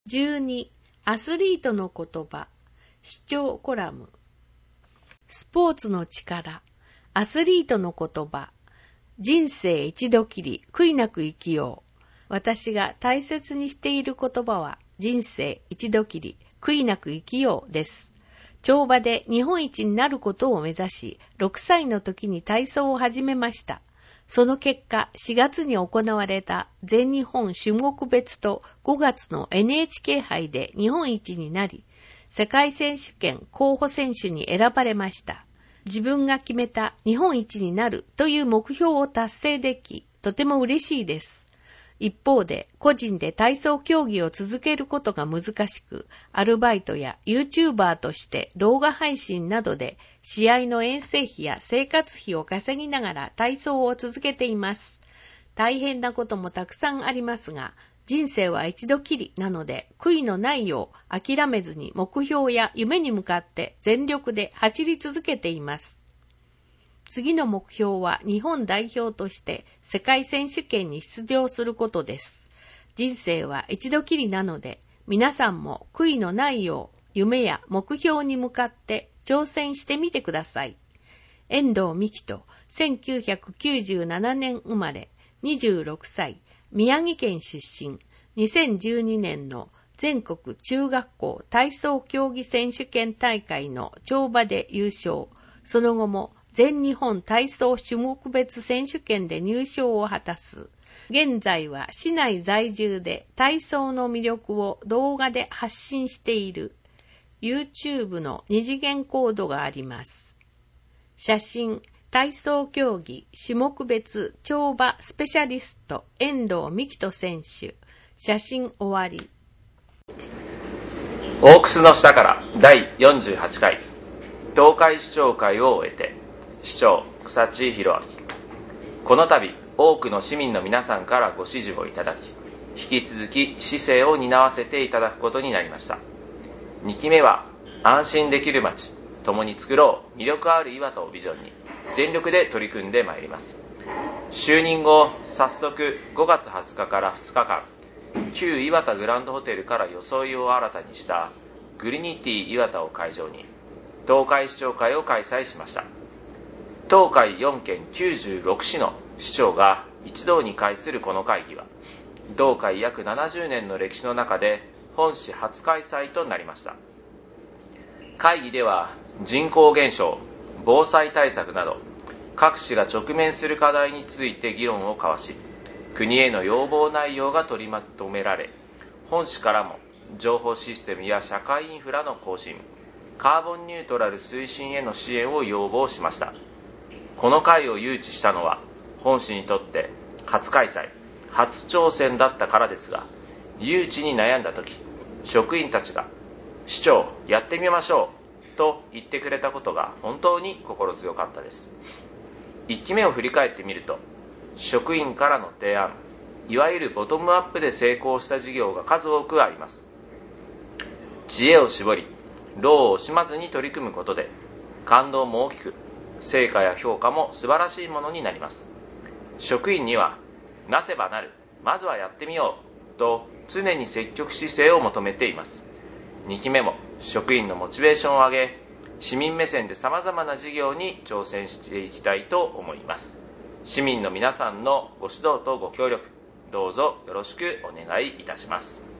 12. アスリートの言葉視聴コラム。スポーツの力、アスリートの言葉、人生一度きり悔いなく生きよう。私が大切にしている言葉は、人生一度きり悔いなく生きようです。跳馬で日本一になることを目指し、6歳の時に体操を始めました。その結果、4月に行われた全日本種目別と5月の NHK 杯で日本一になり、世界選手権候補選手に選ばれました。自分が決めた日本一になるという目標を達成でき、とても嬉しいです。一方で、個人で体操競技を続けることが難しく、アルバイトや YouTuber として動画配信などで試合の遠征費や生活費を稼ぎながら体操を続けています。大変なこともたくさんありますが、人生は一度きりなので、悔いのないよう諦めずに目標や夢に向かって全力で走り続けています。次の目標は日本代表として世界選手権に出場することです。人生は一度きりなので、皆さんも悔いのないよう夢や目標に向かって挑戦してみてください。遠藤美希と1997年生まれ、26歳、宮城県出身、2012年の全国中学校体操競技選手権大会の跳馬で優勝、その後も全日本体操種目別選手権で入賞を果たす。現在は市内在住で体操の魅力を動画で発信している YouTube の二次元コードがあります。写真、体操競技種目別跳馬スペシャリスト遠藤美希人選手。写真終わり。 大楠の下から第48回東海市長会を終えて、市長草地弘明、この度多くの市民の皆さんからご支持をいただき、引き続き市政を担わせていただくことになりました。2期目は安心できる街、共に作ろう魅力ある岩田をビジョンに全力で取り組んでまいります。就任後、早速5月20日から2日間、旧岩田グランドホテルから装いを新たにしたグリニティ岩田を会場に東海市長会を開催しました。東海4県96市の市長が一堂に会するこの会議は、同会約70年の歴史の中で本市初開催となりました。会議では人口減少、防災対策など各市が直面する課題について議論を交わし、国への要望内容が取りまとめられ、本市からも情報システムや社会インフラの更新、カーボンニュートラル推進への支援を要望しました。この会を誘致したのは、本市にとって初開催、初挑戦だったからですが、誘致に悩んだ時、職員たちが市長やってみましょうと言ってくれたことが本当に心強かったです。1期目を振り返ってみると、職員からの提案、いわゆるボトムアップで成功した事業が数多くあります。知恵を絞り、労を惜しまずに取り組むことで、感動も大きく、成果や評価も素晴らしいものになります。職員には、なせばなる、まずはやってみようと常に積極姿勢を求めています。2期目も職員のモチベーションを上げ、市民目線で様々な事業に挑戦していきたいと思います。市民の皆さんのご指導とご協力、どうぞよろしくお願いいたします。